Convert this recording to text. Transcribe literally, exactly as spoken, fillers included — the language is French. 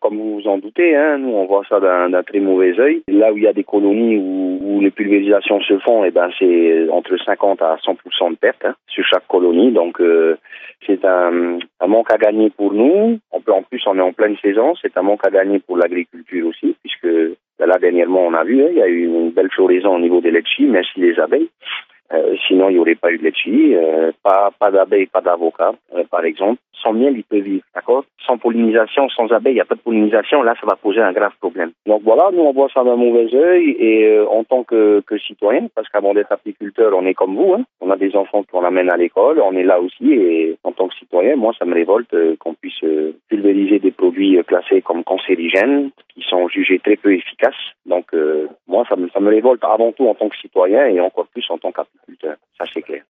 comme vous vous en doutez, hein, nous on voit ça d'un, d'un très mauvais œil. Là où il y a des colonies où, où les pulvérisations se font, eh ben c'est entre cinquante à cent pour cent de pertes hein, sur chaque colonie. Donc euh, c'est un, un manque à gagner pour nous. On peut, en plus, on est en pleine saison. C'est un manque à gagner pour l'agriculture aussi, puisque là dernièrement on a vu, hein, il y a eu une belle floraison au niveau des litchis, merci les abeilles. Euh, sinon, il n'y aurait pas eu de litchi, euh, pas, pas d'abeilles, pas d'avocats, euh, par exemple. Sans miel, il peut vivre, d'accord? Sans pollinisation, sans abeilles, il n'y a pas de pollinisation, là, ça va poser un grave problème. Donc voilà, nous, on voit ça d'un mauvais œil, et euh, en tant que, que citoyen, parce qu'avant d'être apiculteur, on est comme vous, hein, on a des enfants qu'on amène à l'école, on est là aussi, et en tant que citoyen, moi, ça me révolte euh, qu'on puisse euh, pulvériser des produits euh, classés comme cancérigènes, qui sont jugés très peu efficaces. Donc, euh, moi, ça me, ça me révolte avant tout en tant que citoyen, et encore plus en tant qu'apiculteur. Ça, c'est clair.